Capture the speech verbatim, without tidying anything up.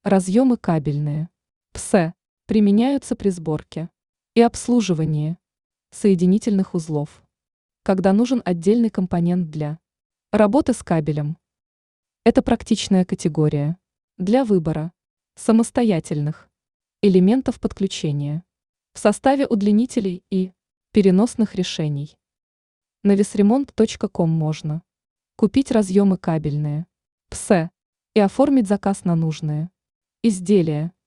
Разъемы кабельные. ПСЭ применяются при сборке и обслуживании соединительных узлов, когда нужен отдельный компонент для работы с кабелем. Это практичная категория для выбора самостоятельных элементов подключения в составе удлинителей и переносных решений. На весремонт точка ком можно купить разъемы кабельные, ПСЭ и оформить заказ на нужные изделия.